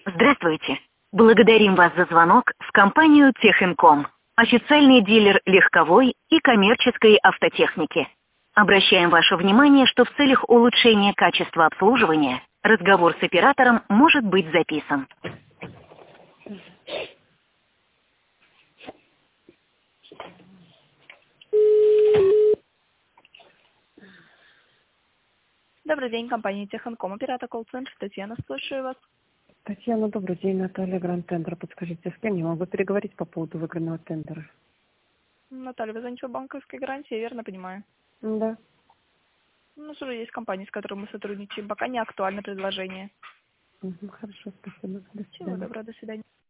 Здравствуйте. Благодарим вас за звонок в компанию Техинком, официальный дилер легковой и коммерческой автотехники. Обращаем ваше внимание, что в целях улучшения качества обслуживания разговор с оператором может быть записан. Добрый день, компания Техинком, оператор колл-центр. Татьяна, слушаю вас. Татьяна, добрый день. Наталья, Гранд Тендер. Подскажите, с кем я могу переговорить по поводу выигранного тендера? Наталья, вы звоните в банковской гарантии, я верно понимаю? Да. У нас уже есть компании, с которыми мы сотрудничаем. Пока не актуально предложение. Хорошо, спасибо. До Всего свидания. доброго, до свидания.